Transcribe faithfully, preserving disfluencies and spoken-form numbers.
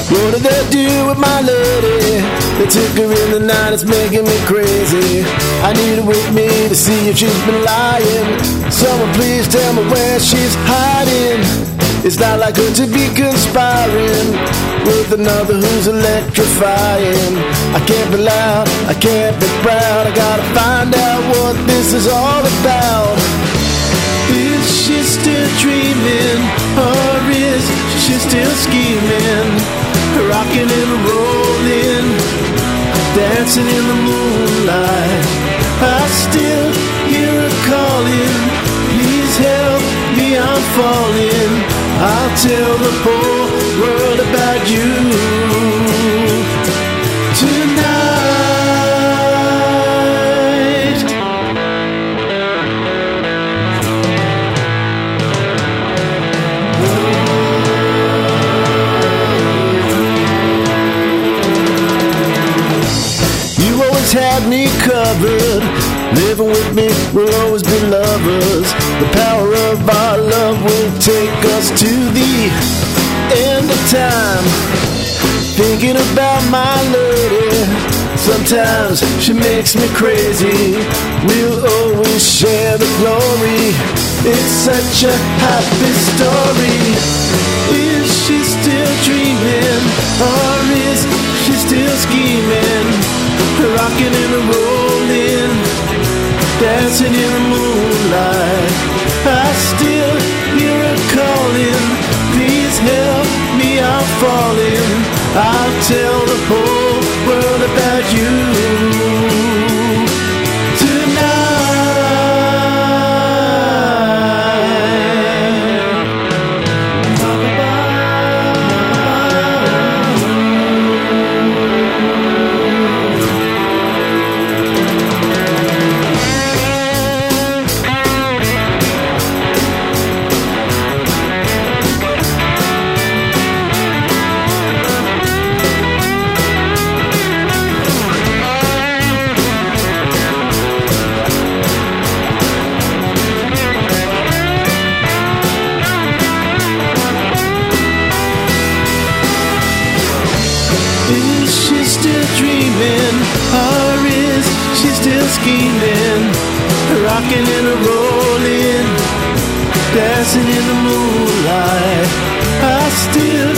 What did they do with my lady? They took her in the night, it's making me crazy. I need her with me to see if she's been lying. Someone please tell me where she's hiding. It's not like her to be conspiring with another who's electrifying. I can't be loud, I can't be proud. I gotta find out what this is all about. Is she still dreaming, or is she still scheming? Rocking and rolling, dancing in the moonlight. I still hear her calling, please help me, I'm falling. I'll tell the whole world about you tonight. You always had me covered. Living with me, we'll always be lovers. The power of our love will take us to the end of time. Thinking about my lady, sometimes she makes me crazy. We'll always share the glory, it's such a happy story. Is she still dreaming, or is she still scheming? Rocking and rolling, dancing in the moonlight. I still hear her calling, please help me, I'm falling. I'll tell the whole world about you scheming, rocking and a rolling, dancing in the moonlight. I still